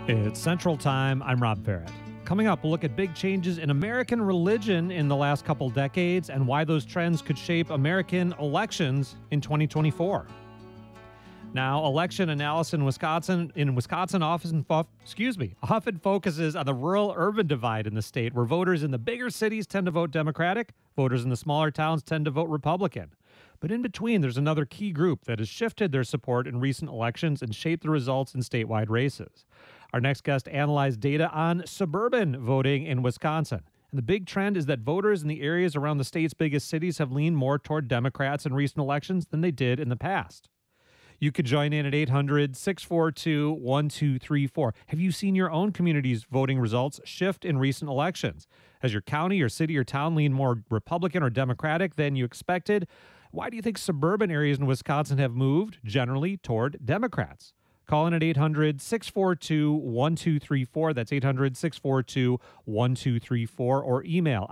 It's Central Time. I'm Rob Barrett. Coming up, we'll look at big changes in American religion in the last couple decades and why those trends could shape American elections in 2024. Now, election analysis in Wisconsin often focuses on the rural-urban divide in the state, where voters in the bigger cities tend to vote Democratic, voters in the smaller towns tend to vote Republican. But in between, there's another key group that has shifted their support in recent elections and shaped the results in statewide races. Our next guest analyzed data on suburban voting in Wisconsin. And the big trend is that voters in the areas around the state's biggest cities have leaned more toward Democrats in recent elections than they did in the past. You could join in at 800-642-1234. Have you seen your own community's voting results shift in recent elections? Has your county or city or town leaned more Republican or Democratic than you expected? Why do you think suburban areas in Wisconsin have moved generally toward Democrats? Call in at 800-642-1234. That's 800-642-1234, or email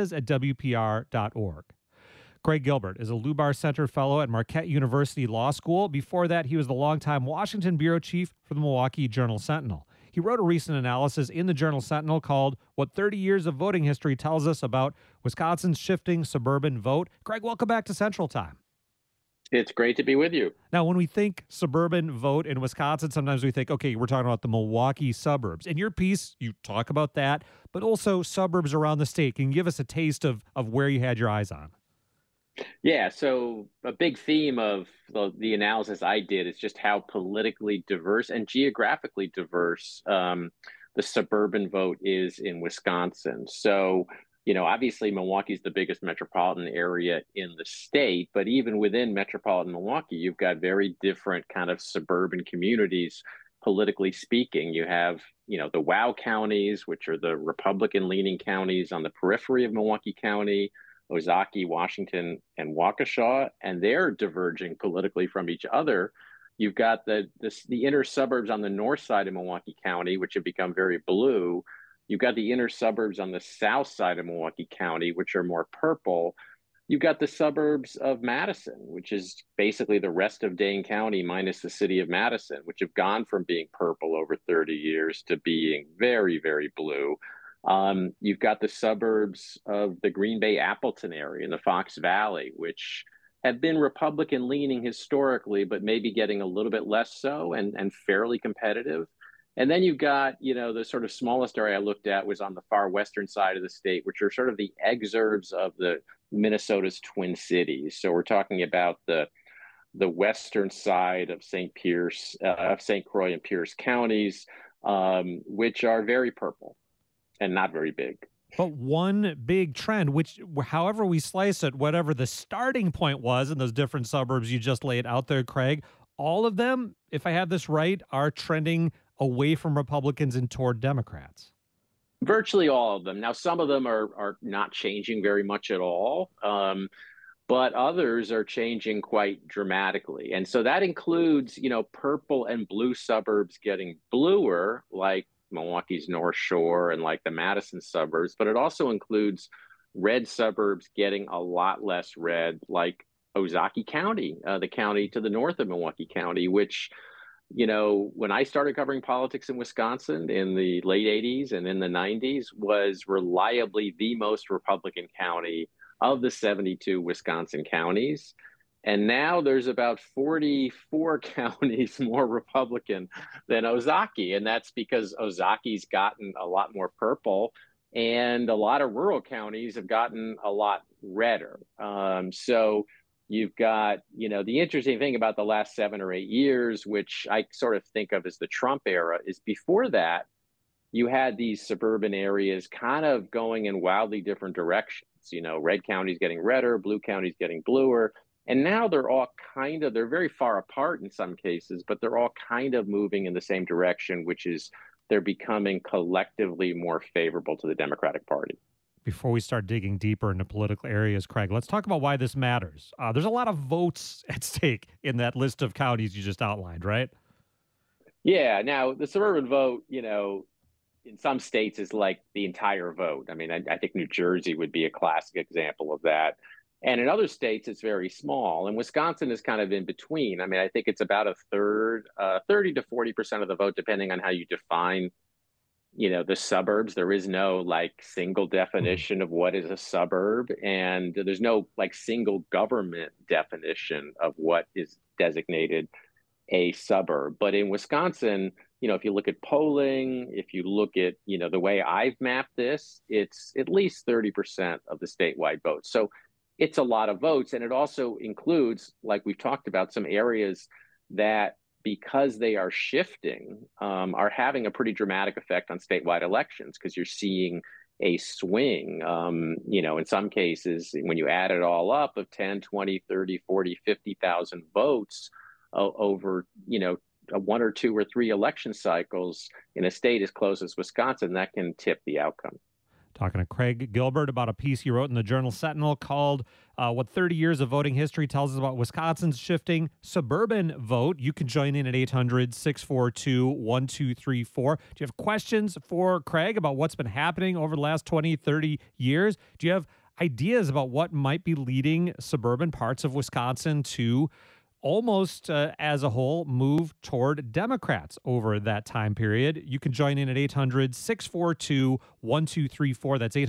ideas@wpr.org. Craig Gilbert is a Lubar Center Fellow at Marquette University Law School. Before that, he was the longtime Washington bureau chief for the Milwaukee Journal-Sentinel. He wrote a recent analysis in the Journal-Sentinel called What 30 Years of Voting History Tells Us About Wisconsin's Shifting Suburban Vote. Craig, welcome back to Central Time. It's great to be with you. Now, when we think suburban vote in Wisconsin, sometimes we think, okay, we're talking about the Milwaukee suburbs. In your piece, you talk about that, but also suburbs around the state. Can you give us a taste of where you had your eyes on? Yeah, so a big theme of the analysis I did is just how politically diverse and geographically diverse the suburban vote is in Wisconsin. So, obviously Milwaukee's the biggest metropolitan area in the state, but even within metropolitan Milwaukee, you've got very different kind of suburban communities, politically speaking. You have, the WOW counties, which are the Republican-leaning counties on the periphery of Milwaukee County, Ozaukee, Washington, and Waukesha, and they're diverging politically from each other. You've got the inner suburbs on the north side of Milwaukee County, which have become very blue. You've got the inner suburbs on the south side of Milwaukee County, which are more purple. You've got the suburbs of Madison, which is basically the rest of Dane County minus the city of Madison, which have gone from being purple over 30 years to being very, very blue. You've got the suburbs of the Green Bay Appleton area in the Fox Valley, which have been Republican leaning historically, but maybe getting a little bit less so and fairly competitive. And then you've got, the sort of smallest area I looked at was on the far western side of the state, which are sort of the exurbs of the Minnesota's Twin Cities. So we're talking about the western side of St. Croix and Pierce counties, which are very purple and not very big. But one big trend, which however we slice it, whatever the starting point was in those different suburbs you just laid out there, Craig, all of them, if I have this right, are trending away from Republicans and toward Democrats. Virtually all of them. Now, some of them are not changing very much at all, but others are changing quite dramatically. And so that includes, purple and blue suburbs getting bluer, like Milwaukee's North Shore and like the Madison suburbs, but it also includes red suburbs getting a lot less red, like Ozaukee County, the county to the north of Milwaukee County, which, when I started covering politics in Wisconsin in the late 80s and in the 90s, was reliably the most Republican county of the 72 Wisconsin counties. And now there's about 44 counties more Republican than Ozaukee. And that's because Ozaukee's gotten a lot more purple and a lot of rural counties have gotten a lot redder. So you've got, the interesting thing about the last 7 or 8 years, which I sort of think of as the Trump era, is before that, you had these suburban areas kind of going in wildly different directions. Red counties getting redder, blue counties getting bluer. And now they're very far apart in some cases, but they're all kind of moving in the same direction, which is they're becoming collectively more favorable to the Democratic Party. Before we start digging deeper into political areas, Craig, let's talk about why this matters. There's a lot of votes at stake in that list of counties you just outlined, right? Yeah. Now, the suburban vote, in some states is like the entire vote. I mean, I think New Jersey would be a classic example of that. And in other states, it's very small. And Wisconsin is kind of in between. I mean, I think it's about a third, 30 to 40% of the vote, depending on how you define, the suburbs. There is no like single Mhm. definition of what is a suburb, and there's no like single government definition of what is designated a suburb. But in Wisconsin, if you look at polling, if you look at, the way I've mapped this, it's at least 30% of the statewide votes. So it's a lot of votes. And it also includes, like we've talked about, some areas that, because they are shifting, are having a pretty dramatic effect on statewide elections because you're seeing a swing, in some cases, when you add it all up of 10, 20, 30, 40, 50,000 votes over, one or two or three election cycles in a state as close as Wisconsin, that can tip the outcome. Talking to Craig Gilbert about a piece he wrote in the Journal Sentinel called What 30 Years of Voting History Tells Us About Wisconsin's Shifting Suburban Vote. You can join in at 800-642-1234. Do you have questions for Craig about what's been happening over the last 20, 30 years? Do you have ideas about what might be leading suburban parts of Wisconsin to almost as a whole move toward Democrats over that time period? You can join in at 800-642-1234. That's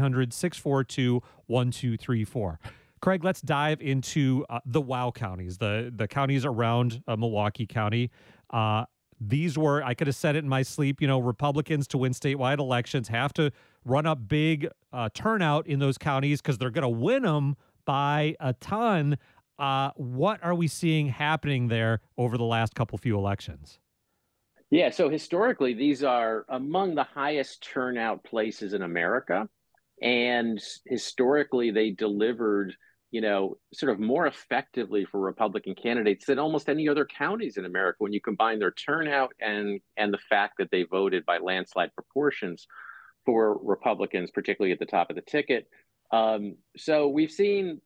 800-642-1234. Craig, let's dive into the WOW counties, the counties around Milwaukee County. These were, I could have said it in my sleep, Republicans to win statewide elections have to run up big turnout in those counties because they're going to win them by a ton. What are we seeing happening there over the last few elections? Yeah, so historically, these are among the highest turnout places in America. And historically, they delivered, sort of more effectively for Republican candidates than almost any other counties in America when you combine their turnout and the fact that they voted by landslide proportions for Republicans, particularly at the top of the ticket. So we've seen,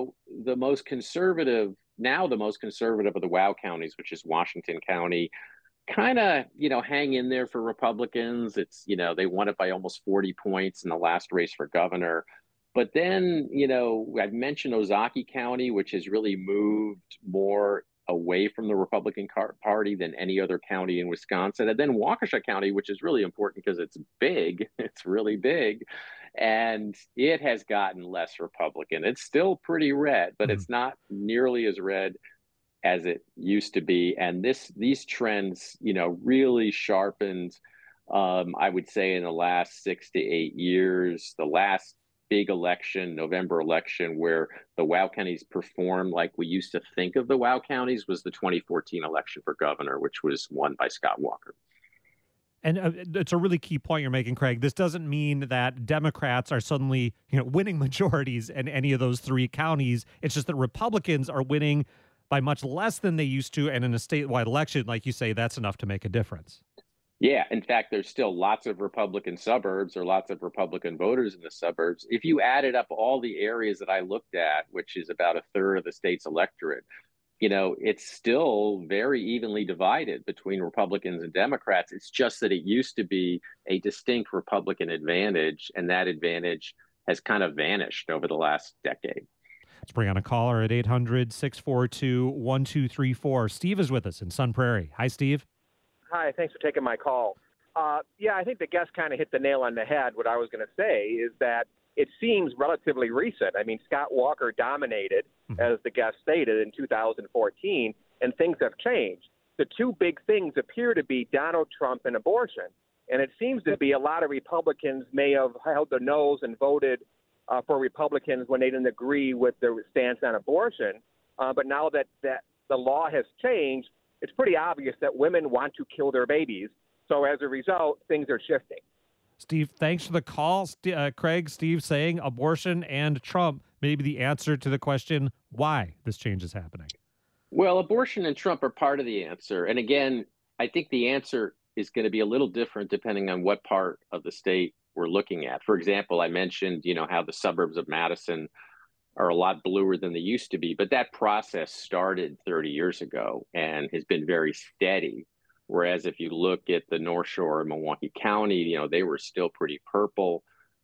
the most conservative of the WOW counties, which is Washington County, kind of, hang in there for Republicans. It's, they won it by almost 40 points in the last race for governor. But then, I've mentioned Ozaukee County, which has really moved more away from the Republican Party than any other county in Wisconsin. And then Waukesha County, which is really important because it's big, it's really big, and it has gotten less Republican. It's still pretty red, but Mhm. it's not nearly as red as it used to be. And these trends, really sharpened, I would say, in the last 6 to 8 years. The last big election, November election, where the WOW counties performed like we used to think of the WOW counties, was the 2014 election for governor, which was won by Scott Walker. And it's a really key point you're making, Craig. This doesn't mean that Democrats are suddenly, winning majorities in any of those three counties. It's just that Republicans are winning by much less than they used to, and in a statewide election, like you say, that's enough to make a difference. Yeah, in fact, there's still lots of Republican suburbs or lots of Republican voters in the suburbs. If you added up all the areas that I looked at, which is about a third of the state's electorate, it's still very evenly divided between Republicans and Democrats. It's just that it used to be a distinct Republican advantage, and that advantage has kind of vanished over the last decade. Let's bring on a caller at 800-642-1234. Steve is with us in Sun Prairie. Hi, Steve. Hi, thanks for taking my call. I think the guest kind of hit the nail on the head. What I was going to say is that it seems relatively recent. I mean, Scott Walker dominated, as the guest stated, in 2014, and things have changed. The two big things appear to be Donald Trump and abortion. And it seems to be a lot of Republicans may have held their nose and voted for Republicans when they didn't agree with their stance on abortion. But now that the law has changed, it's pretty obvious that women want to kill their babies. So as a result, things are shifting. Steve, thanks for the call. Craig, Steve saying abortion and Trump may be the answer to the question why this change is happening. Well, abortion and Trump are part of the answer. And again, I think the answer is going to be a little different depending on what part of the state we're looking at. For example, I mentioned, how the suburbs of Madison are a lot bluer than they used to be, but that process started 30 years ago and has been very steady. Whereas if you look at the North Shore of Milwaukee County, they were still pretty purple.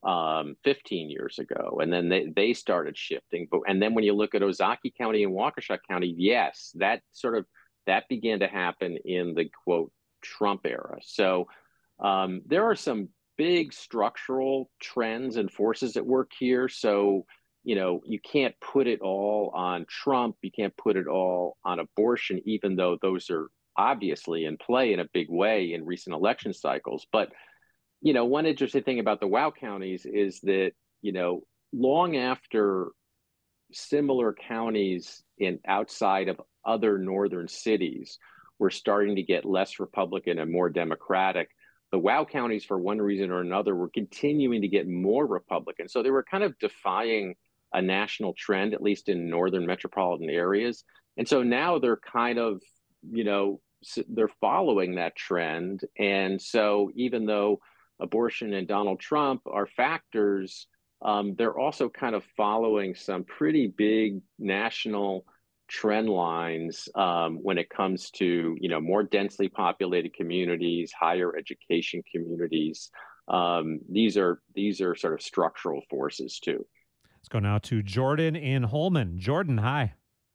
15 years ago, and then they started shifting. And then when you look at Ozaukee County and Waukesha County, yes, that began to happen in the quote Trump era. So there are some big structural trends and forces at work here. So you can't put it all on Trump. You can't put it all on abortion, even though those are obviously in play in a big way in recent election cycles. But one interesting thing about the WOW counties is that, long after similar counties outside of other northern cities were starting to get less Republican and more Democratic, the WOW counties, for one reason or another, were continuing to get more Republican. So they were kind of defying a national trend, at least in northern metropolitan areas. And so now they're kind of, they're following that trend. And so even though abortion and Donald Trump are factors, they're also kind of following some pretty big national trend lines when it comes to more densely populated communities, higher education communities. These are sort of structural forces too. Let's go now to Jordan in Holman. Jordan, hi.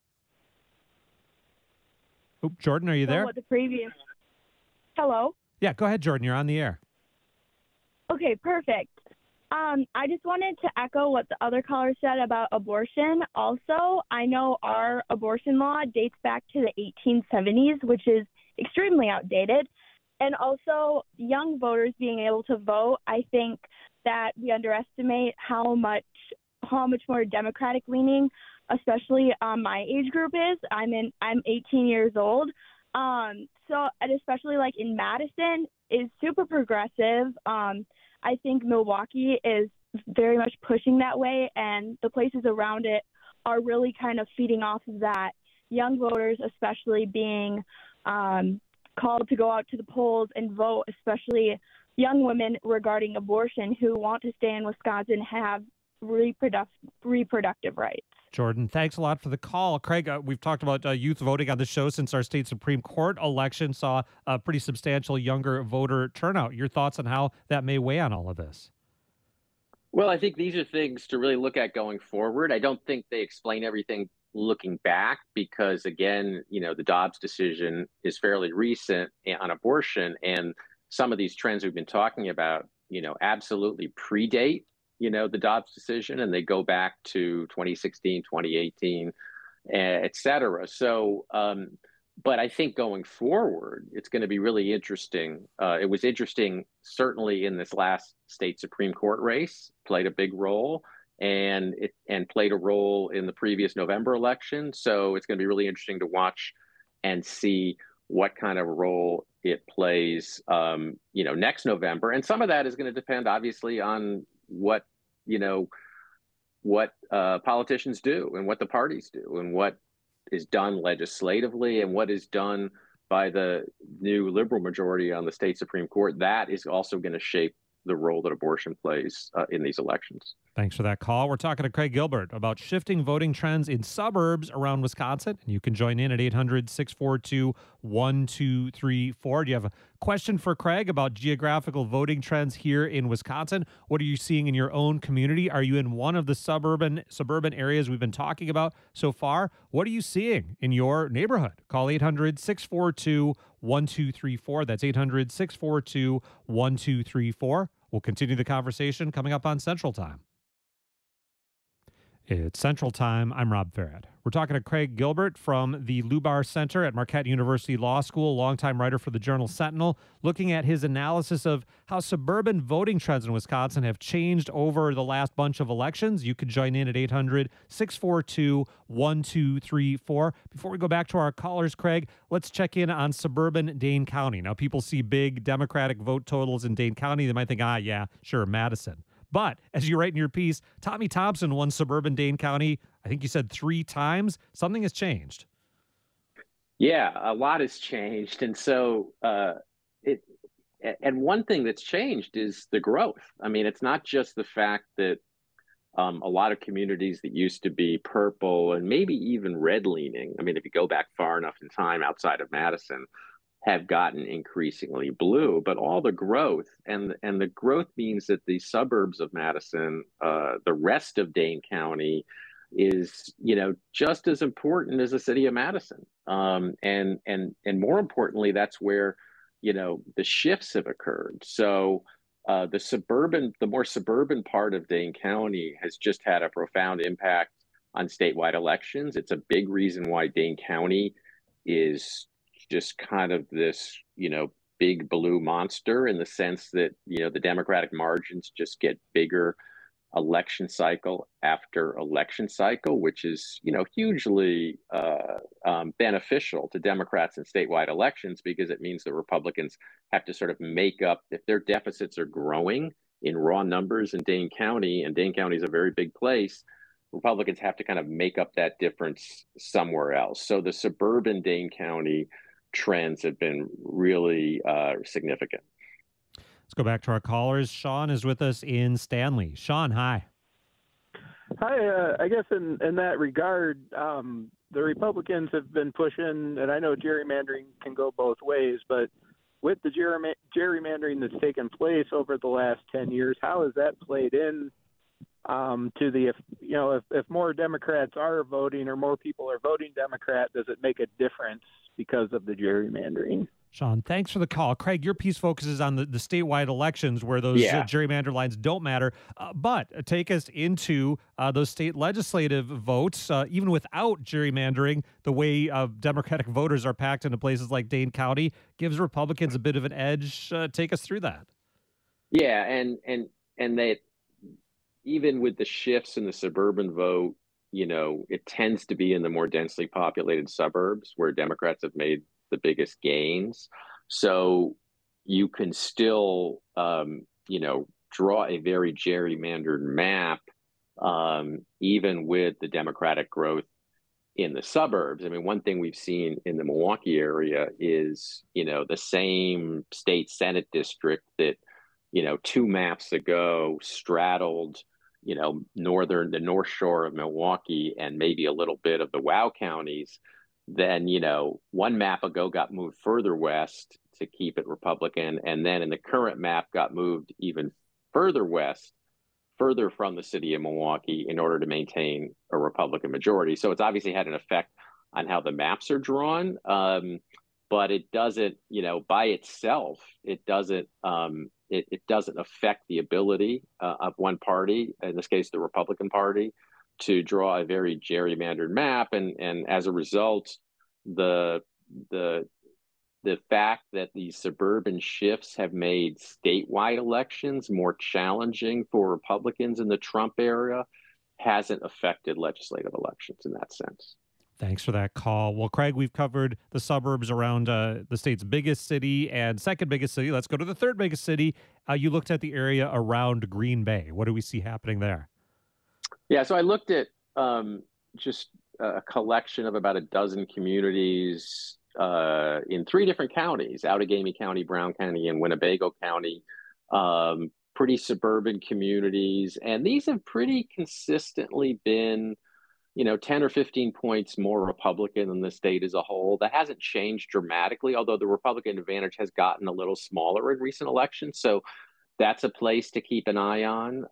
Oh, Jordan, are you there? Hello? Yeah, go ahead, Jordan. You're on the air. Okay, perfect. I just wanted to echo what the other caller said about abortion. Also, I know our abortion law dates back to the 1870s, which is extremely outdated. And also, young voters being able to vote, I think that we underestimate how much more Democratic leaning, especially my age group is. I'm 18 years old. So, and especially like in Madison is super progressive. I think Milwaukee is very much pushing that way, and the places around it are really kind of feeding off of that. Young voters, especially being called to go out to the polls and vote, especially young women regarding abortion who want to stay in Wisconsin, have reproductive rights. Jordan, thanks a lot for the call. Craig, we've talked about youth voting on the show since our state Supreme Court election saw a pretty substantial younger voter turnout. Your thoughts on how that may weigh on all of this? Well, I think these are things to really look at going forward. I don't think they explain everything looking back because, again, the Dobbs decision is fairly recent on abortion, and some of these trends we've been talking about, absolutely predate the Dobbs decision, and they go back to 2016, 2018, et cetera. So, but I think going forward, it's going to be really interesting. It was interesting, certainly in this last state Supreme Court race, played a big role, and played a role in the previous November election. So it's going to be really interesting to watch and see what kind of role it plays, next November. And some of that is going to depend, obviously, on what politicians do and what the parties do and what is done legislatively and what is done by the new liberal majority on the state Supreme Court. That is also going to shape the role that abortion plays in these elections. Thanks for that call. We're talking to Craig Gilbert about shifting voting trends in suburbs around Wisconsin. And you can join in at 800-642-1234. Do you have a question for Craig about geographical voting trends here in Wisconsin? What are you seeing in your own community? Are you in one of the suburban areas we've been talking about so far? What are you seeing in your neighborhood? Call 800-642-1234. That's 800-642-1234. We'll continue the conversation coming up on Central Time. It's Central Time. I'm Rob Farrett. We're talking to Craig Gilbert from the Lubar Center at Marquette University Law School, longtime writer for the Journal Sentinel, looking at his analysis of how suburban voting trends in Wisconsin have changed over the last bunch of elections. You can join in at 800-642-1234. Before we go back to our callers, Craig, let's check in on suburban Dane County. Now, people see big Democratic vote totals in Dane County. They might think, yeah, sure, Madison. But as you write in your piece, Tommy Thompson won suburban Dane County, I think you said 3 times. Something has changed. Yeah, a lot has changed. And so and one thing that's changed is the growth. I mean, it's not just the fact that a lot of communities that used to be purple and maybe even red leaning. I mean, if you go back far enough in time outside of Madison, have gotten increasingly blue, but all the growth and the growth means that the suburbs of Madison, the rest of Dane County, is just as important as the city of Madison, and more importantly, that's where the shifts have occurred. So the more suburban part of Dane County has just had a profound impact on statewide elections. It's a big reason why Dane County is just kind of this, big blue monster, in the sense that, the Democratic margins just get bigger election cycle after election cycle, which is, hugely beneficial to Democrats in statewide elections, because it means the Republicans have to sort of make up, if their deficits are growing in raw numbers in Dane County, and Dane County is a very big place, Republicans have to kind of make up that difference somewhere else. So the suburban Dane County trends have been really significant. Let's go back to our callers. Sean is with us in Stanley. Sean, hi. Hi. I guess in that regard, the Republicans have been pushing, and I know gerrymandering can go both ways, but with the gerrymandering that's taken place over the last 10 years, how has that played in to the, if more Democrats are voting or more people are voting Democrat, does it make a difference because of the gerrymandering? Sean, thanks for the call. Craig, your piece focuses on the statewide elections where those gerrymander lines don't matter. But take us into those state legislative votes. Even without gerrymandering, the way Democratic voters are packed into places like Dane County gives Republicans a bit of an edge. Take us through that. Yeah, and they, even with the shifts in the suburban vote, it tends to be in the more densely populated suburbs where Democrats have made the biggest gains. So you can still, draw a very gerrymandered map, even with the Democratic growth in the suburbs. I mean, one thing we've seen in the Milwaukee area is, the same state Senate district that, 2 maps ago straddled, the North Shore of Milwaukee and maybe a little bit of the WOW counties, then, 1 map ago got moved further west to keep it Republican. And then in the current map got moved even further west, further from the city of Milwaukee, in order to maintain a Republican majority. So it's obviously had an effect on how the maps are drawn. But it doesn't, by itself, it doesn't affect the ability of one party, in this case, the Republican Party, to draw a very gerrymandered map, and as a result, the fact that these suburban shifts have made statewide elections more challenging for Republicans in the Trump era hasn't affected legislative elections in that sense. Thanks for that call. Well, Craig, we've covered the suburbs around the state's biggest city and second biggest city. Let's go to the third biggest city. You looked at the area around Green Bay. What do we see happening there? Yeah, so I looked at just a collection of about a dozen communities in 3 different counties: Outagamie County, Brown County, and Winnebago County. Pretty suburban communities, and these have pretty consistently been 10 or 15 points more Republican than the state as a whole. That hasn't changed dramatically, although the Republican advantage has gotten a little smaller in recent elections. So that's a place to keep an eye on.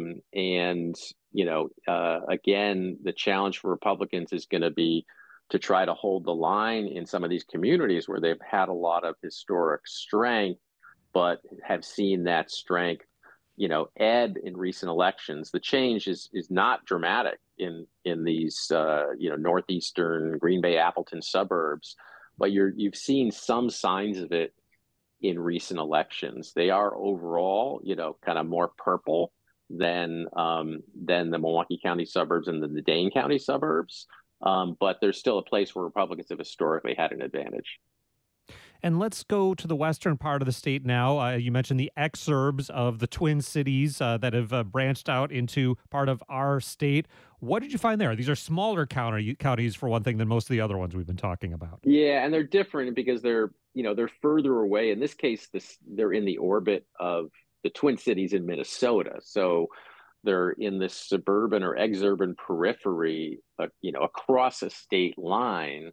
Again, the challenge for Republicans is going to be to try to hold the line in some of these communities where they've had a lot of historic strength, but have seen that strength, ebb in recent elections. The change is not dramatic in these, northeastern Green Bay, Appleton suburbs, but you've seen some signs of it in recent elections. They are overall, kind of more purple than the Milwaukee County suburbs and the Dane County suburbs. But there's still a place where Republicans have historically had an advantage. And let's go to the western part of the state now. You mentioned the exurbs of the Twin Cities that have branched out into part of our state. What did you find there? These are smaller counties, for one thing, than most of the other ones we've been talking about. Yeah, and they're different because they're further away. In this case, they're in the orbit of the Twin Cities in Minnesota. So they're in this suburban or exurban periphery, across a state line.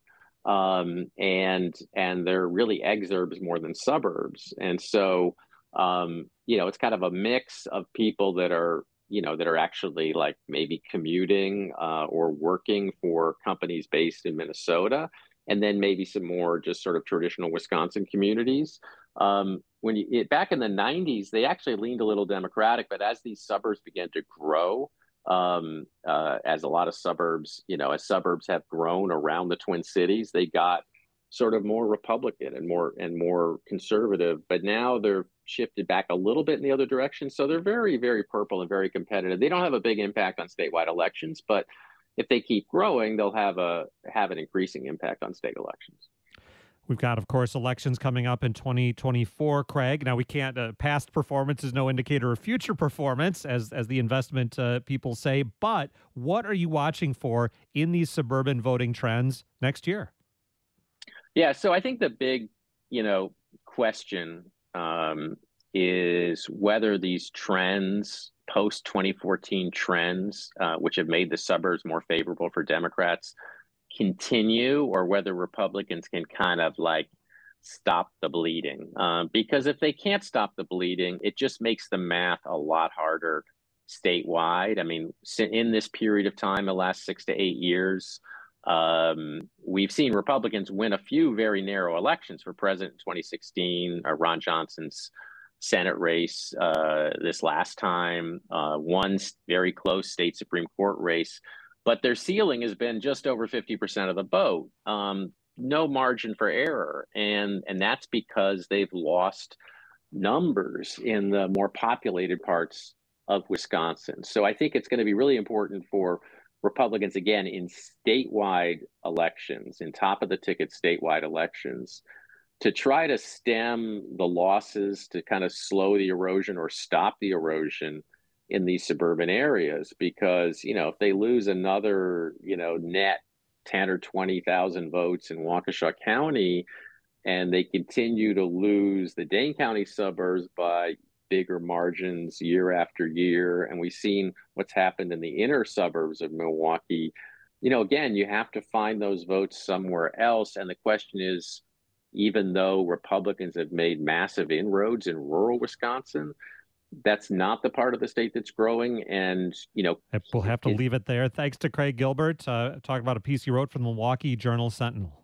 and they're really exurbs more than suburbs. And so, it's kind of a mix of people that are that are actually like maybe commuting or working for companies based in Minnesota, and then maybe some more just sort of traditional Wisconsin communities. Back in the 90s, they actually leaned a little Democratic, but as these suburbs began to grow, as a lot of suburbs, as suburbs have grown around the Twin Cities, they got sort of more Republican and more conservative. But now they're shifted back a little bit in the other direction, so they're very, very purple and very competitive. They don't have a big impact on statewide elections, but if they keep growing, they'll have an increasing impact on state elections. We've got, of course, elections coming up in 2024, Craig. Now, we can't, past performance is no indicator of future performance, as the investment people say. But what are you watching for in these suburban voting trends next year? Yeah, so I think the big, question is whether these trends, post-2014 trends, which have made the suburbs more favorable for Democrats, continue, or whether Republicans can kind of like stop the bleeding. Because if they can't stop the bleeding, it just makes the math a lot harder statewide. I mean, in this period of time, the last 6 to 8 years, we've seen Republicans win a few very narrow elections. For president in 2016, Ron Johnson's Senate race this last time, one very close state Supreme Court race, but their ceiling has been just over 50% of the vote. No margin for error. And that's because they've lost numbers in the more populated parts of Wisconsin. So I think it's going to be really important for Republicans, again, in statewide elections, in top of the ticket statewide elections, to try to stem the losses, to kind of slow the erosion or stop the erosion in these suburban areas. Because, if they lose another, net 10 or 20,000 votes in Waukesha County, and they continue to lose the Dane County suburbs by bigger margins year after year, and we've seen what's happened in the inner suburbs of Milwaukee, again, you have to find those votes somewhere else. And the question is, even though Republicans have made massive inroads in rural Wisconsin, that's not the part of the state that's growing. And, we'll have to leave it there. Thanks to Craig Gilbert, talking about a piece he wrote from the Milwaukee Journal-Sentinel.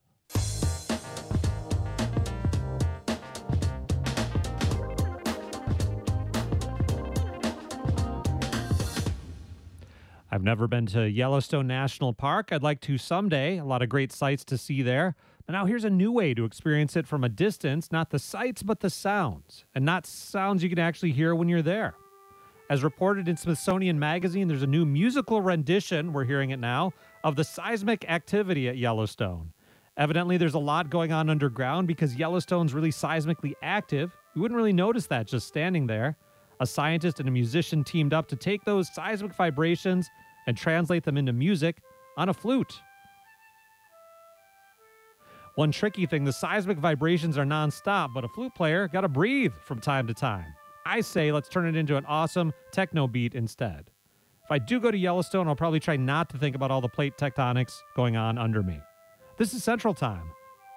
I've never been to Yellowstone National Park. I'd like to someday. A lot of great sights to see there. But now here's a new way to experience it from a distance, not the sights, but the sounds, and not sounds you can actually hear when you're there. As reported in Smithsonian Magazine, there's a new musical rendition, we're hearing it now, of the seismic activity at Yellowstone. Evidently, there's a lot going on underground because Yellowstone's really seismically active. You wouldn't really notice that just standing there. A scientist and a musician teamed up to take those seismic vibrations and translate them into music on a flute. One tricky thing, the seismic vibrations are nonstop, but a flute player got to breathe from time to time. I say let's turn it into an awesome techno beat instead. If I do go to Yellowstone, I'll probably try not to think about all the plate tectonics going on under me. This is Central Time.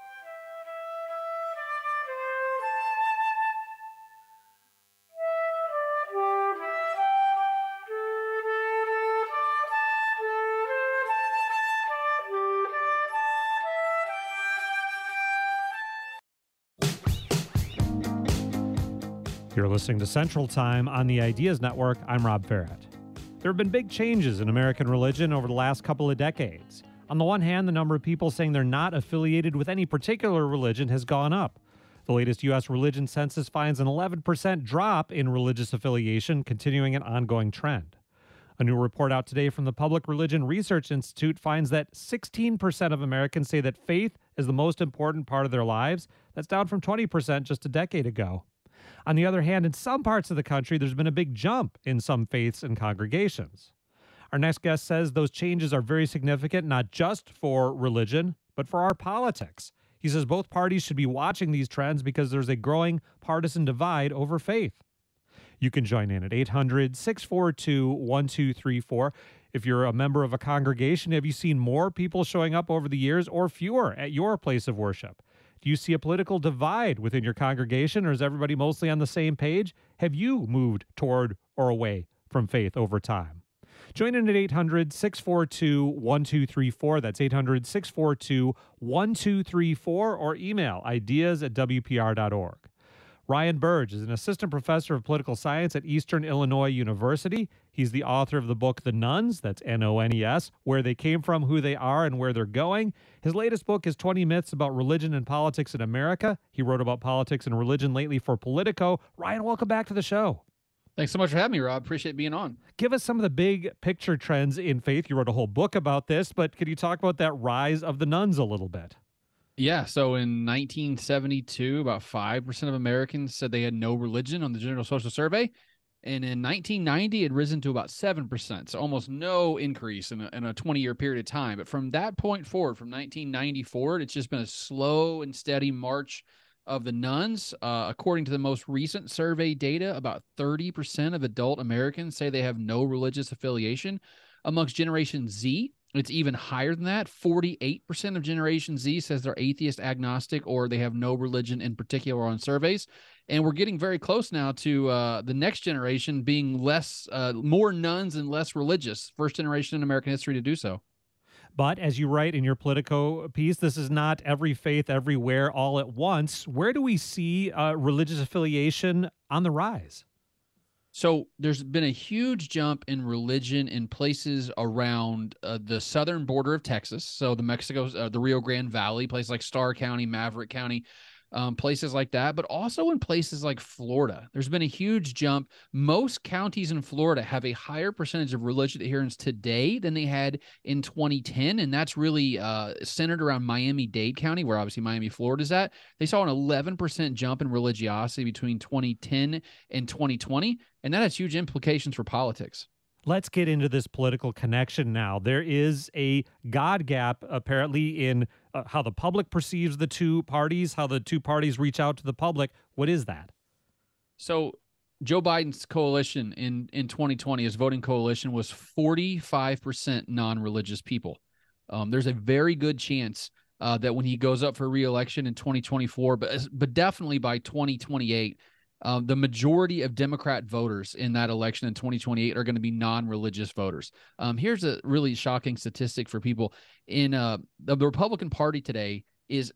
You're listening to Central Time on the Ideas Network. I'm Rob Ferret. There have been big changes in American religion over the last couple of decades. On the one hand, the number of people saying they're not affiliated with any particular religion has gone up. The latest U.S. religion census finds an 11% drop in religious affiliation, continuing an ongoing trend. A new report out today from the Public Religion Research Institute finds that 16% of Americans say that faith is the most important part of their lives. That's down from 20% just a decade ago. On the other hand, in some parts of the country, there's been a big jump in some faiths and congregations. Our next guest says those changes are very significant, not just for religion, but for our politics. He says both parties should be watching these trends because there's a growing partisan divide over faith. You can join in at 800-642-1234. If you're a member of a congregation, have you seen more people showing up over the years or fewer at your place of worship? Do you see a political divide within your congregation, or is everybody mostly on the same page? Have you moved toward or away from faith over time? Join in at 800-642-1234. That's 800-642-1234, or email ideas@wpr.org. Ryan Burge is an assistant professor of political science at Eastern Illinois University. He's the author of the book The Nones, that's Nones, Where They Came From, Who They Are, and Where They're Going. His latest book is 20 Myths About Religion and Politics in America. He wrote about politics and religion lately for Politico. Ryan, welcome back to the show. Thanks so much for having me, Rob. Appreciate being on. Give us some of the big picture trends in faith. You wrote a whole book about this, but could you talk about that rise of the nones a little bit? Yeah, so in 1972, about 5% of Americans said they had no religion on the General Social Survey. And in 1990, it had risen to about 7%, so almost no increase in a 20-year period of time. But from that point forward, from 1990 forward, it's just been a slow and steady march of the nones. According to the most recent survey data, about 30% of adult Americans say they have no religious affiliation. Amongst Generation Z, it's even higher than that. 48% of Generation Z says they're atheist, agnostic, or they have no religion in particular on surveys. And we're getting very close now to the next generation being more nones and less religious. First generation in American history to do so. But as you write in your Politico piece, this is not every faith everywhere all at once. Where do we see religious affiliation on the rise? So there's been a huge jump in religion in places around the southern border of Texas. So the Rio Grande Valley, places like Starr County, Maverick County, places like that, but also in places like Florida. There's been a huge jump. Most counties in Florida have a higher percentage of religious adherence today than they had in 2010, and that's really centered around Miami-Dade County, where obviously Miami, Florida is at. They saw an 11% jump in religiosity between 2010 and 2020, and that has huge implications for politics. Let's get into this political connection now. There is a God gap, apparently, in how the public perceives the two parties, how the two parties reach out to the public. What is that? So Joe Biden's coalition in 2020, his voting coalition, was 45% non-religious people. There's a very good chance that when he goes up for re-election in 2024, but definitely by 2028, the majority of Democrat voters in that election in 2028 are going to be non-religious voters. Here's a really shocking statistic for people. The Republican Party today is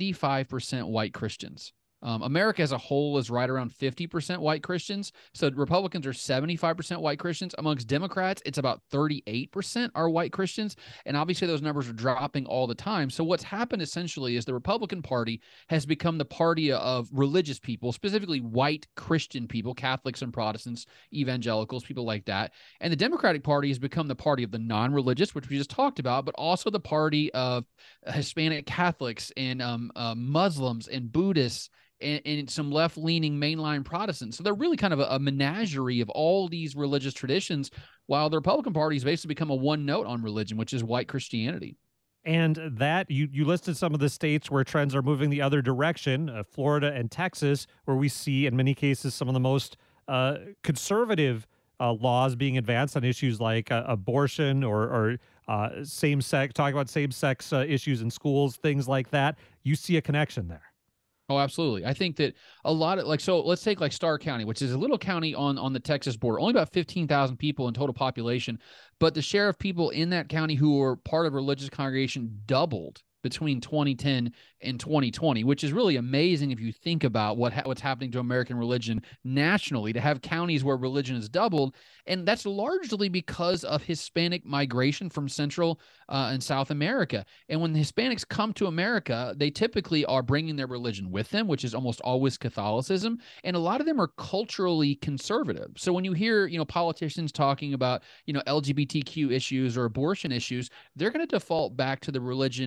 75% white Christians. America as a whole is right around 50% white Christians. So Republicans are 75% white Christians. Amongst Democrats, it's about 38% are white Christians. And obviously those numbers are dropping all the time. So what's happened essentially is the Republican Party has become the party of religious people, specifically white Christian people, Catholics and Protestants, evangelicals, people like that. And the Democratic Party has become the party of the non-religious, which we just talked about, but also the party of Hispanic Catholics and Muslims and Buddhists and some left-leaning mainline Protestants. So they're really kind of a menagerie of all these religious traditions, while the Republican Party has basically become a one note on religion, which is white Christianity. And that, you listed some of the states where trends are moving the other direction, Florida and Texas, where we see, in many cases, some of the most conservative laws being advanced on issues like abortion or same-sex, talking about same-sex issues in schools, things like that. You see a connection there. Oh, absolutely. I think that a lot of so let's take like Starr County, which is a little county on the Texas border, only about 15,000 people in total population. But the share of people in that county who are part of a religious congregation doubled between 2010 and 2020, which is really amazing if you think about what's happening to American religion nationally, to have counties where religion has doubled. And that's largely because of Hispanic migration from Central and South America. And when the Hispanics come to America, they typically are bringing their religion with them, which is almost always Catholicism. And a lot of them are culturally conservative. So when you hear, politicians talking about, LGBTQ issues or abortion issues, they're going to default back to the religion,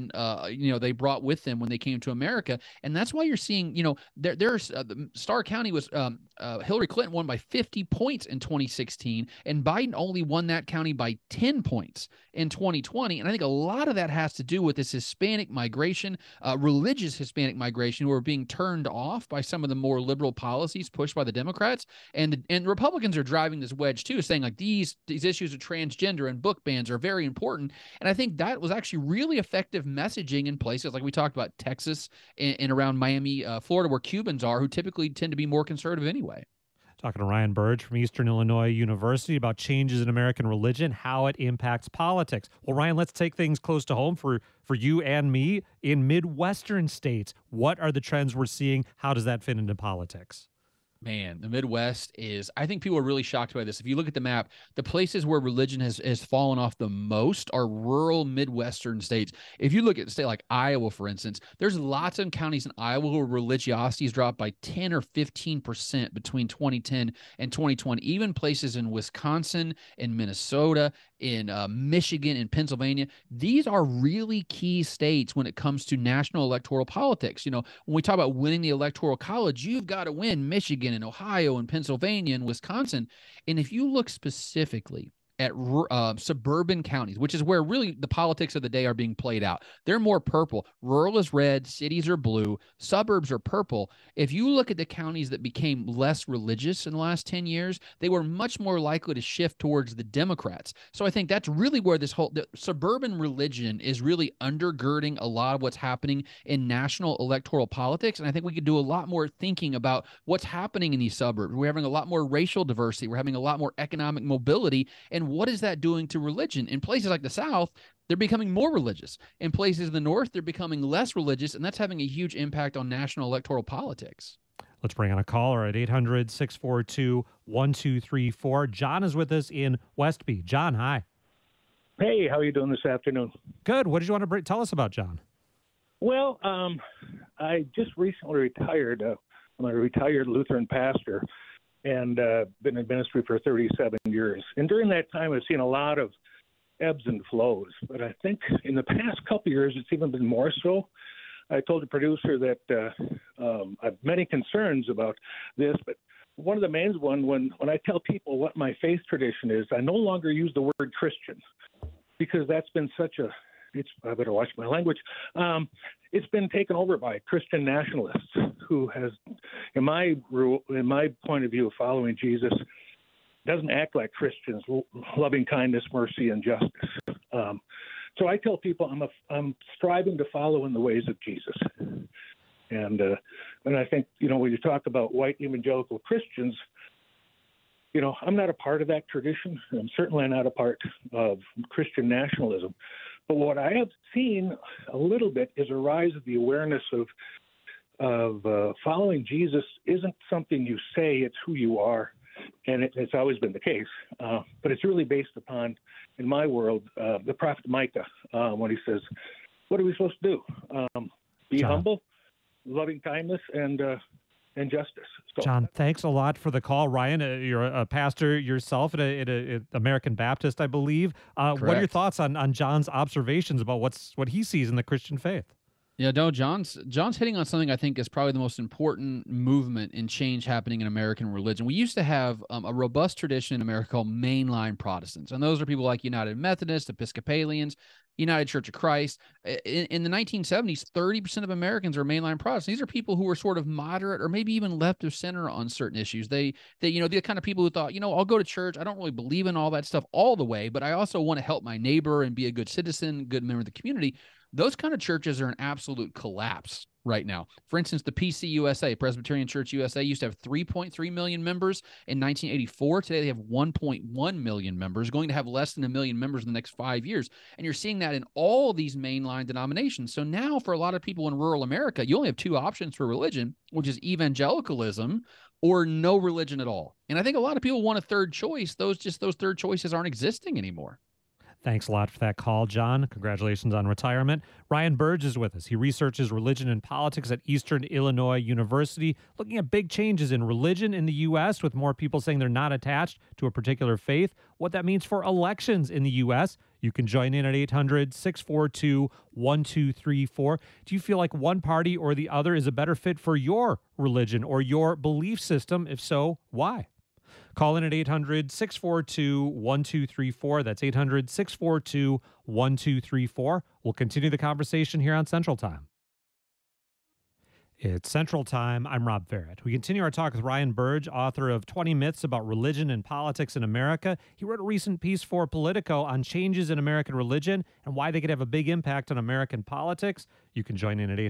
they brought with them when they came to America. And that's why you're seeing, there's Starr County was Hillary Clinton won by 50 points in 2016, and Biden only won that county by 10 points in 2020. And I think a lot of that has to do with this Hispanic migration, religious Hispanic migration, who are being turned off by some of the more liberal policies pushed by the Democrats. And Republicans are driving this wedge too, saying like these issues of transgender and book bans are very important. And I think that was actually really effective messaging in places like we talked about Texas and around Miami, Florida, where Cubans are, who typically tend to be more conservative anyway. Talking to Ryan Burge from Eastern Illinois University about changes in American religion, how it impacts politics. Well, Ryan, let's take things close to home for you and me in Midwestern states. What are the trends we're seeing? How does that fit into politics? Man, the Midwest is, I think people are really shocked by this. If you look at the map, the places where religion has fallen off the most are rural Midwestern states. If you look at a state like Iowa, for instance, there's lots of counties in Iowa where religiosity has dropped by 10 or 15% between 2010 and 2020. Even places in Wisconsin, in Minnesota, in Michigan, in Pennsylvania. These are really key states when it comes to national electoral politics. When we talk about winning the Electoral College, you've got to win Michigan and Ohio and Pennsylvania and Wisconsin. And if you look specifically at suburban counties, which is where really the politics of the day are being played out. They're more purple. Rural is red, cities are blue, suburbs are purple. If you look at the counties that became less religious in the last 10 years, they were much more likely to shift towards the Democrats. So I think that's really where the suburban religion is really undergirding a lot of what's happening in national electoral politics. And I think we could do a lot more thinking about what's happening in these suburbs. We're having a lot more racial diversity. We're having a lot more economic mobility. And what is that doing to religion? In places like the South, they're becoming more religious. In places in the North, they're becoming less religious, and that's having a huge impact on national electoral politics. Let's bring on a caller at 800-642-1234. John is with us in Westby. John, hi. Hey, how are you doing this afternoon? Good. What did you want to tell us about, John? Well, I just recently retired. I'm a retired Lutheran pastor, and been in ministry for 37 years. And during that time, I've seen a lot of ebbs and flows. But I think in the past couple of years, it's even been more so. I told the producer that I have many concerns about this, but one of the main ones, when I tell people what my faith tradition is, I no longer use the word Christian, because that's been such a I better watch my language. It's been taken over by Christian nationalists who has, in my point of view of following Jesus, doesn't act like Christians, loving kindness, mercy, and justice. So I tell people I'm striving to follow in the ways of Jesus. And I think, when you talk about white evangelical Christians, I'm not a part of that tradition. I'm certainly not a part of Christian nationalism. But what I have seen a little bit is a rise of the awareness of following Jesus isn't something you say, it's who you are. And it's always been the case. But it's really based upon, in my world, the prophet Micah, when he says, what are we supposed to do? Be humble, loving kindness, and justice. So, John, thanks a lot for the call. Ryan, you're a pastor yourself at a American Baptist, I believe. What are your thoughts on John's observations about what he sees in the Christian faith? Yeah, no, John's hitting on something I think is probably the most important movement in change happening in American religion. We used to have a robust tradition in America called mainline Protestants, and those are people like United Methodists, Episcopalians, United Church of Christ. In the 1970s, 30% of Americans are mainline Protestants. These are people who are sort of moderate or maybe even left of center on certain issues. They're the kind of people who thought, I'll go to church. I don't really believe in all that stuff all the way, but I also want to help my neighbor and be a good citizen, good member of the community. Those kind of churches are in absolute collapse right now. For instance, the PCUSA, Presbyterian Church USA, used to have 3.3 million members in 1984. Today, they have 1.1 million members, going to have less than 1 million members in the next 5 years. And you're seeing that in all these mainline denominations. So now for a lot of people in rural America, you only have two options for religion, which is evangelicalism or no religion at all. And I think a lot of people want a third choice. Those third choices aren't existing anymore. Thanks a lot for that call, John. Congratulations on retirement. Ryan Burge is with us. He researches religion and politics at Eastern Illinois University, looking at big changes in religion in the U.S., with more people saying they're not attached to a particular faith, what that means for elections in the U.S. You can join in at 800-642-1234. Do you feel like one party or the other is a better fit for your religion or your belief system? If so, why? Call in at 800-642-1234. That's 800-642-1234. We'll continue the conversation here on Central Time. It's Central Time. I'm Rob Barrett. We continue our talk with Ryan Burge, author of 20 Myths About Religion and Politics in America. He wrote a recent piece for Politico on changes in American religion and why they could have a big impact on American politics. You can join in at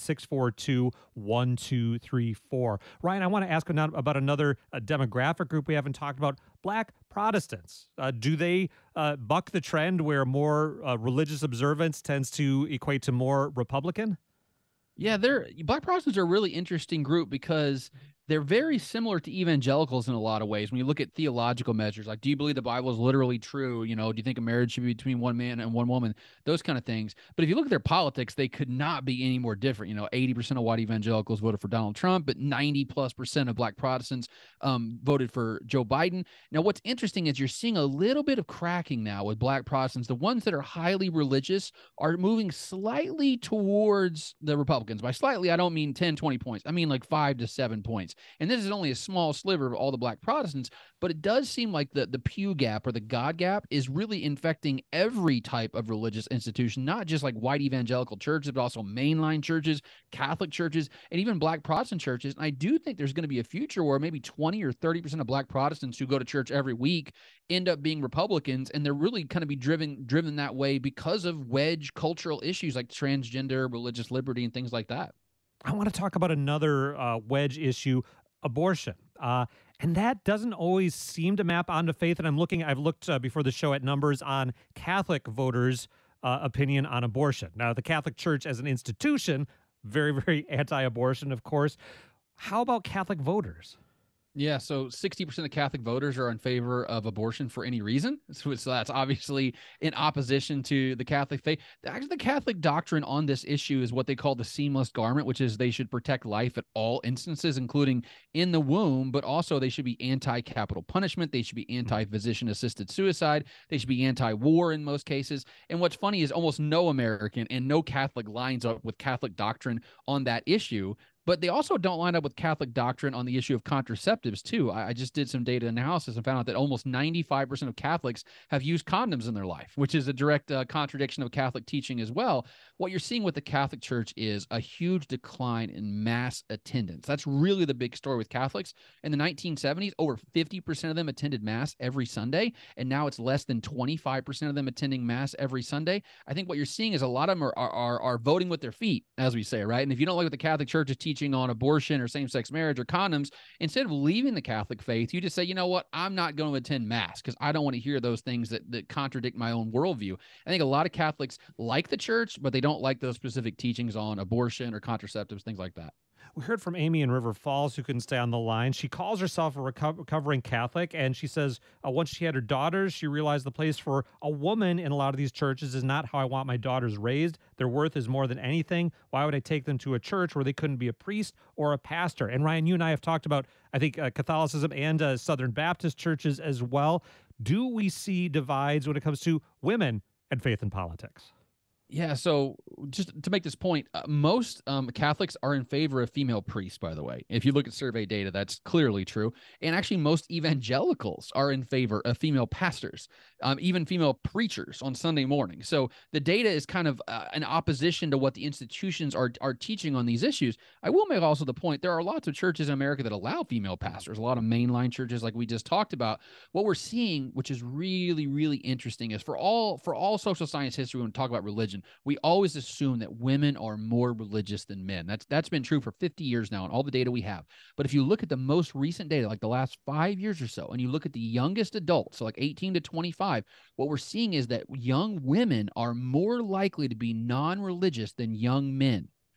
800-642-1234. Ryan, I want to ask about another demographic group we haven't talked about, Black Protestants. Do they buck the trend where more religious observance tends to equate to more Republican? Yeah, Black Protestants are a really interesting group because they're very similar to evangelicals in a lot of ways. When you look at theological measures, like, do you believe the Bible is literally true? You know, do you think a marriage should be between one man and one woman? Those kind of things. But if you look at their politics, they could not be any more different. You know, 80% of white evangelicals voted for Donald Trump, but 90+% of Black Protestants voted for Joe Biden. Now, what's interesting is you're seeing a little bit of cracking now with Black Protestants. The ones that are highly religious are moving slightly towards the Republicans. By slightly, I don't mean 10, 20 points. I mean like 5 to 7 points. And this is only a small sliver of all the Black Protestants, but it does seem like the pew gap or the God gap is really infecting every type of religious institution, not just like white evangelical churches, but also mainline churches, Catholic churches, and even Black Protestant churches. And I do think there's going to be a future where maybe 20 or 30% of Black Protestants who go to church every week end up being Republicans, and they're really kind of be driven that way because of wedge cultural issues like transgender, religious liberty, and things like that. I want to talk about another wedge issue, abortion. And that doesn't always seem to map onto faith. And I've looked before the show at numbers on Catholic voters' opinion on abortion. Now, the Catholic Church as an institution, very, very anti-abortion, of course. How about Catholic voters? Yeah, so 60% of Catholic voters are in favor of abortion for any reason. So that's obviously in opposition to the Catholic faith. Actually, the Catholic doctrine on this issue is what they call the seamless garment, which is they should protect life at all instances, including in the womb, but also they should be anti-capital punishment. They should be anti-physician-assisted suicide. They should be anti-war in most cases. And what's funny is almost no American and no Catholic lines up with Catholic doctrine on that issue. But they also don't line up with Catholic doctrine on the issue of contraceptives, too. I just did some data analysis and found out that almost 95% of Catholics have used condoms in their life, which is a direct contradiction of Catholic teaching as well. What you're seeing with the Catholic Church is a huge decline in mass attendance. That's really the big story with Catholics. In the 1970s, over 50% of them attended Mass every Sunday, and now it's less than 25% of them attending Mass every Sunday. I think what you're seeing is a lot of them are voting with their feet, as we say, right? And if you don't like what the Catholic Church is teaching on abortion or same-sex marriage or condoms, instead of leaving the Catholic faith, you just say, you know what, I'm not going to attend Mass because I don't want to hear those things that contradict my own worldview. I think a lot of Catholics like the church, but they don't like those specific teachings on abortion or contraceptives, things like that. We heard from Amy in River Falls, who couldn't stay on the line. She calls herself a recovering Catholic, and she says once she had her daughters, she realized the place for a woman in a lot of these churches is not how I want my daughters raised. Their worth is more than anything. Why would I take them to a church where they couldn't be a priest or a pastor? And Ryan, you and I have talked about, I think, Catholicism and Southern Baptist churches as well. Do we see divides when it comes to women and faith and politics? Yeah, so just to make this point, most Catholics are in favor of female priests, by the way. If you look at survey data, that's clearly true. And actually, most evangelicals are in favor of female pastors, even female preachers on Sunday morning. So the data is kind of in opposition to what the institutions are teaching on these issues. I will make also the point, there are lots of churches in America that allow female pastors, a lot of mainline churches like we just talked about. What we're seeing, which is really, really interesting, is for all social science history, when we talk about religion, we always assume that women are more religious than men. That's been true for 50 years now in all the data we have. But if you look at the most recent data, like the last 5 years or so, and you look at the youngest adults, so like 18 to 25, what we're seeing is that young women are more likely to be non-religious than young men.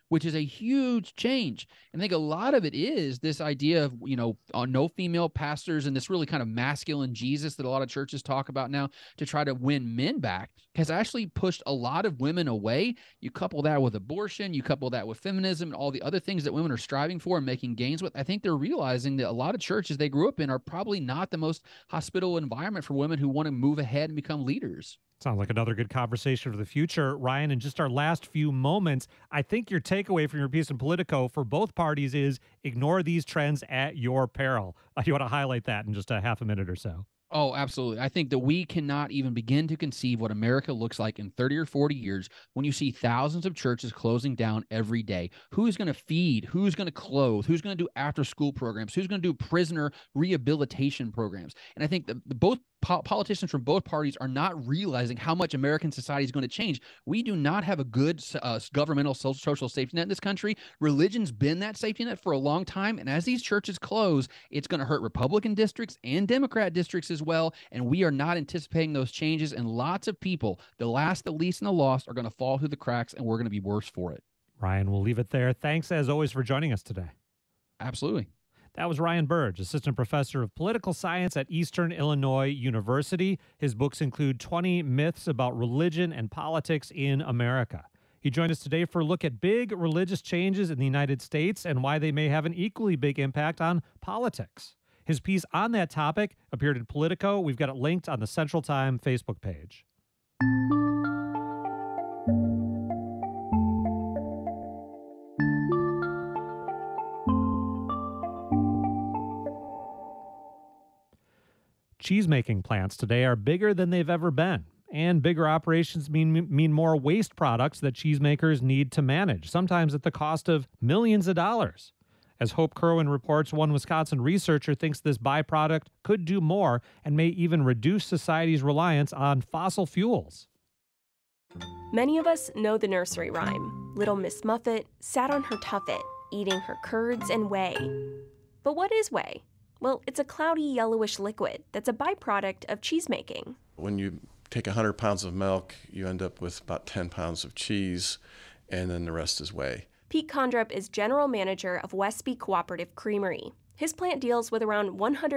which is a huge change. And I think a lot of it is this idea of, no female pastors and this really kind of masculine Jesus that a lot of churches talk about now to try to win men back has actually pushed a lot of women away. You couple that with abortion, you couple that with feminism and all the other things that women are striving for and making gains with. I think they're realizing that a lot of churches they grew up in are probably not the most hospitable environment for women who want to move ahead and become leaders. Sounds like another good conversation for the future. Ryan, in just our last few moments, I think your takeaway from your piece in Politico for both parties is ignore these trends at your peril. You want to highlight that in just a half a minute or so? Oh, absolutely. I think that we cannot even begin to conceive what America looks like in 30 or 40 years when you see thousands of churches closing down every day. Who's going to feed? Who's going to clothe? Who's going to do after-school programs? Who's going to do prisoner rehabilitation programs? And I think that both politicians from both parties are not realizing how much American society is going to change. We do not have a good governmental social safety net in this country. Religion's been that safety net for a long time. And as these churches close, it's going to hurt Republican districts and Democrat districts as well. And we are not anticipating those changes. And lots of people, the last, the least, and the lost, are going to fall through the cracks, and we're going to be worse for it. Ryan, we'll leave it there. Thanks, as always, for joining us today. Absolutely. That was Ryan Burge, assistant professor of political science at Eastern Illinois University. His books include 20 Myths About Religion and Politics in America. He joined us today for a look at big religious changes in the United States and why they may have an equally big impact on politics. His piece on that topic appeared in Politico. We've got it linked on the Central Time Facebook page. Cheese-making plants today are bigger than they've ever been, and bigger operations mean more waste products that cheesemakers need to manage, sometimes at the cost of millions of dollars. As Hope Kerwin reports, one Wisconsin researcher thinks this byproduct could do more and may even reduce society's reliance on fossil fuels. Many of us know the nursery rhyme. Little Miss Muffet sat on her tuffet, eating her curds and whey. But what is whey? Well, it's a cloudy yellowish liquid that's a byproduct of cheesemaking. When you take 100 pounds of milk, you end up with about 10 pounds of cheese, and then the rest is whey. Pete Kondrup is general manager of Westby Cooperative Creamery. His plant deals with around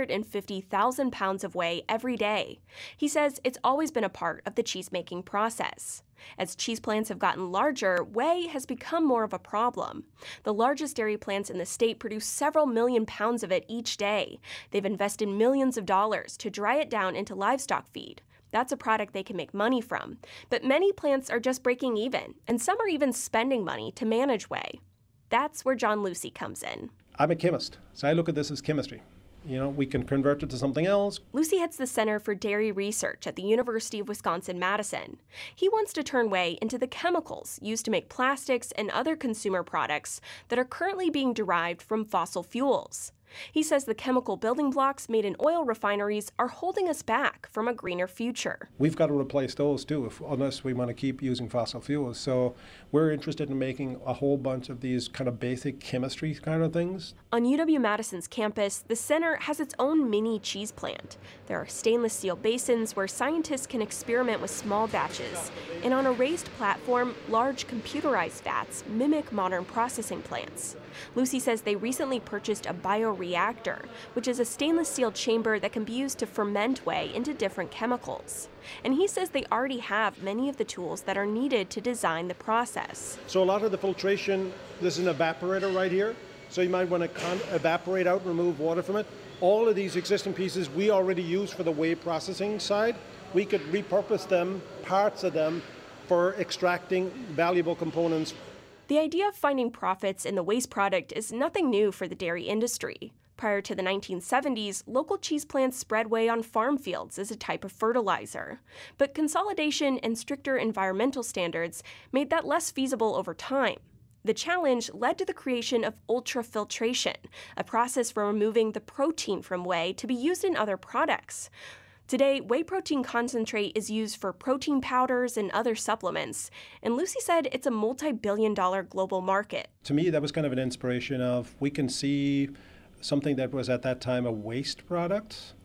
150,000 pounds of whey every day. He says it's always been a part of the cheesemaking process. As cheese plants have gotten larger, whey has become more of a problem. The largest dairy plants in the state produce several million pounds of it each day. They've invested millions of dollars to dry it down into livestock feed. That's a product they can make money from. But many plants are just breaking even, and some are even spending money to manage whey. That's where John Lucy comes in. I'm a chemist, so I look at this as chemistry. We can convert it to something else. Lucy heads the Center for Dairy Research at the University of Wisconsin-Madison. He wants to turn whey into the chemicals used to make plastics and other consumer products that are currently being derived from fossil fuels. He says the chemical building blocks made in oil refineries are holding us back from a greener future. We've got to replace those too, unless we want to keep using fossil fuels. So we're interested in making a whole bunch of these kind of basic chemistry kind of things. On UW-Madison's campus, the center has its own mini cheese plant. There are stainless steel basins where scientists can experiment with small batches. And on a raised platform, large computerized vats mimic modern processing plants. Lucy says they recently purchased a bioreactor, which is a stainless steel chamber that can be used to ferment whey into different chemicals. And he says they already have many of the tools that are needed to design the process. So a lot of the filtration, there's an evaporator right here. So you might want to evaporate out and remove water from it. All of these existing pieces we already use for the whey processing side. We could repurpose them, parts of them, for extracting valuable components. The idea of finding profits in the waste product is nothing new for the dairy industry. Prior to the 1970s, local cheese plants spread whey on farm fields as a type of fertilizer. But consolidation and stricter environmental standards made that less feasible over time. The challenge led to the creation of ultrafiltration, a process for removing the protein from whey to be used in other products. Today, whey protein concentrate is used for protein powders and other supplements, and Lucy said it's a multi-billion-dollar global market. To me, that was kind of an inspiration of we can see something that was at that time a waste product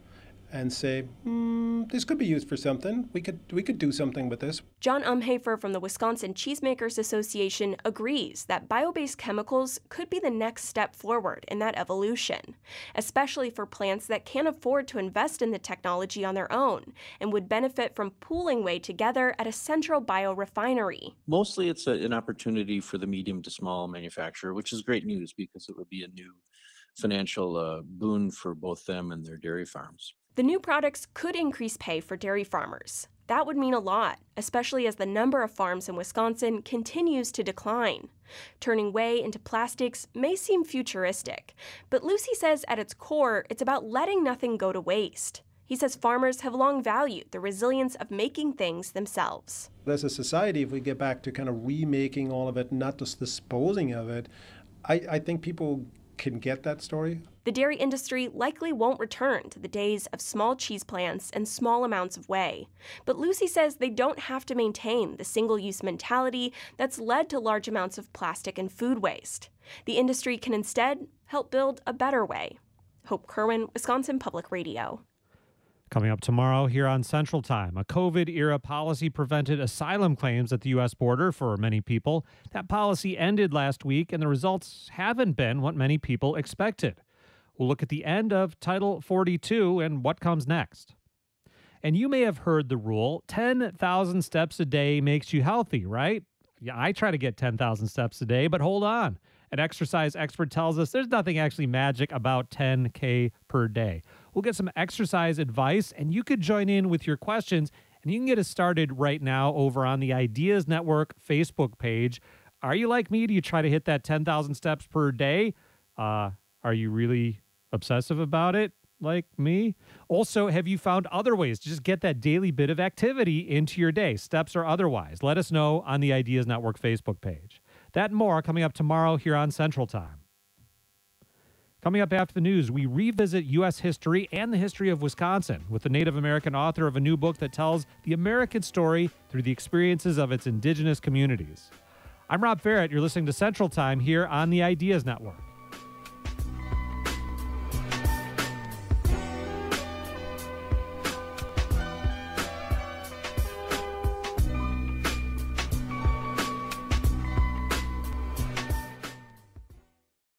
and say, this could be used for something. We could do something with this. John Umhafer from the Wisconsin Cheesemakers Association agrees that bio-based chemicals could be the next step forward in that evolution, especially for plants that can't afford to invest in the technology on their own and would benefit from pooling whey together at a central biorefinery. Mostly it's an opportunity for the medium to small manufacturer, which is great news because it would be a new financial boon for both them and their dairy farms. The new products could increase pay for dairy farmers. That would mean a lot, especially as the number of farms in Wisconsin continues to decline. Turning whey into plastics may seem futuristic, but Lucy says at its core, it's about letting nothing go to waste. He says farmers have long valued the resilience of making things themselves. As a society, if we get back to kind of remaking all of it, not just disposing of it, I think people can get that story. The dairy industry likely won't return to the days of small cheese plants and small amounts of whey. But Lucy says they don't have to maintain the single-use mentality that's led to large amounts of plastic and food waste. The industry can instead help build a better way. Hope Kerwin, Wisconsin Public Radio. Coming up tomorrow here on Central Time, a COVID-era policy prevented asylum claims at the U.S. border for many people. That policy ended last week, and the results haven't been what many people expected. We'll look at the end of Title 42 and what comes next. And you may have heard the rule, 10,000 steps a day makes you healthy, right? Yeah, I try to get 10,000 steps a day, but hold on. An exercise expert tells us there's nothing actually magic about 10K per day. We'll get some exercise advice, and you could join in with your questions, and you can get us started right now over on the Ideas Network Facebook page. Are you like me? Do you try to hit that 10,000 steps per day? Are you really obsessive about it like me? Also, have you found other ways to just get that daily bit of activity into your day, steps or otherwise? Let us know on the Ideas Network Facebook page. That and more coming up tomorrow here on Central Time. Coming up after the news, we revisit U.S. history and the history of Wisconsin with the Native American author of a new book that tells the American story through the experiences of its indigenous communities. I'm Rob Ferrett. You're listening to Central Time here on the Ideas Network.